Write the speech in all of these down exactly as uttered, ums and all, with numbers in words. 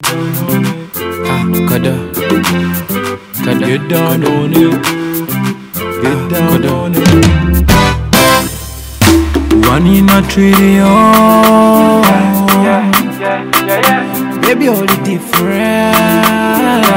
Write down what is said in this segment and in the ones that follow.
Ah, kada, kada, Get down kada. on it. Get Ah, down kada. on it. One in a trillion. Baby, all the different.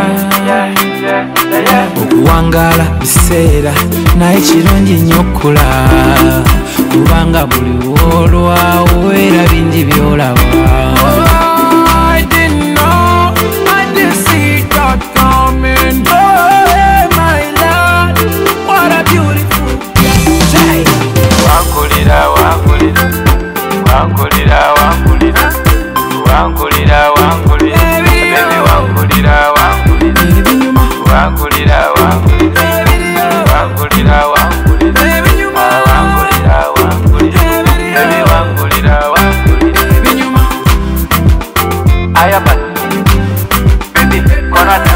Okuwangala biseera naye kirungi nnyo okula kubanga buli lwolwawo era bingi byolaba. I didn't know, I didn't see that coming. Oh my Lord, what a beautiful day. Wankulira, wankulira, wankulira, wankulira, wankulira, wankulira, baby wankulira, wankulira, Ebinyuma, wankulira, wankulira, wankulira, wankulira, ah, wankulira, wankulira, baby wankulira, wankulira. ebinyuma. Ayabat, baby, konata,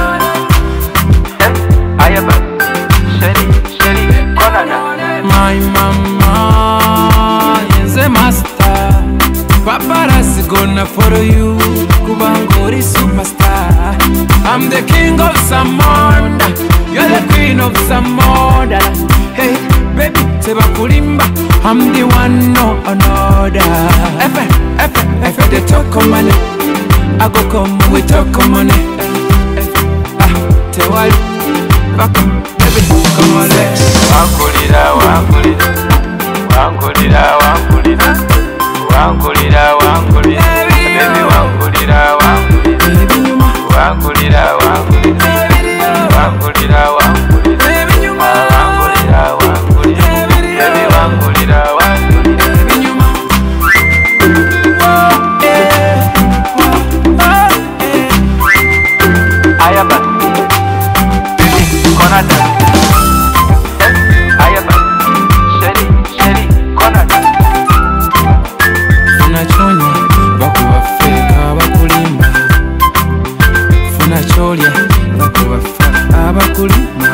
eh, ayabat, sheri, sheri, konata. My mama is a master. Paparazzi gonna follow you. Kubangori superstar. I'm the king of Samonda. You're the queen of Samonda. Hey, baby, seba kulimba. I'm the one, no another. Efe, efe, efe, they talk on money. I go come, we talk on money. Ah, tewali, back up, baby, come on, let's. Wankulira, wankulira, wankulira, wankulira, wankulira, wankulira, baby wankulira, wankulira, Ebinyuma, wankulira, wankulira, wankulira, wankulira, ah, wankulira, wankulira, baby wankulira, wankulira. ebinyuma. Ayabat, baby, konata, eh, ayabat, sheri, sheri, konata. Funa chonya bakuba feka abakulimba. Funa cholya bakuba fa abakulimba.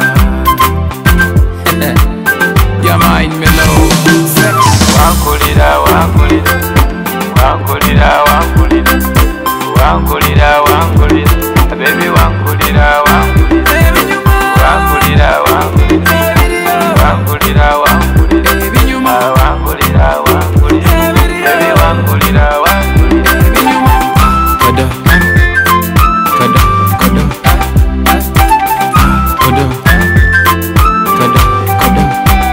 Your mind mellow. Sex. Wankulira, wankulira, wankulira, wankulira, wankulira, wankulira, baby wankulira, wankulira, Ebinyuma, wankulira, wankulira, wankulira, wankulira, ebinyuma, ah, wankulira, wankulira, baby wankulira, wankulira. ebinyuma. Kada, kada, kada, kada, kada, kada.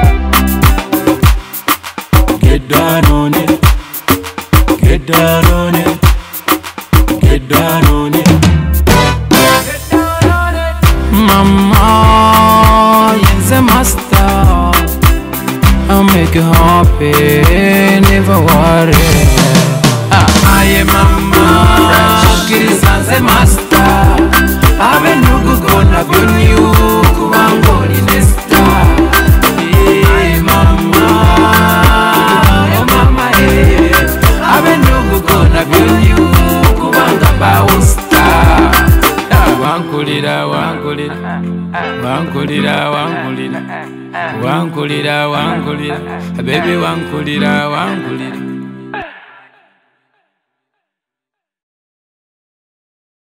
Get down on it, get down on it, get down on it. Mama, you're the master. I'll make you happy, never worry. Ah, I am mama, Kirisan's the master. I've been gonna be on you, Kubangoli Nesta. Hey, mama, oh mama, hey. I've been gonna be on you, Kubanga Bausta. Wankulira, wankulira, wankulira, wankulira, wankulira, wankulira, baby wankulira, wankulira.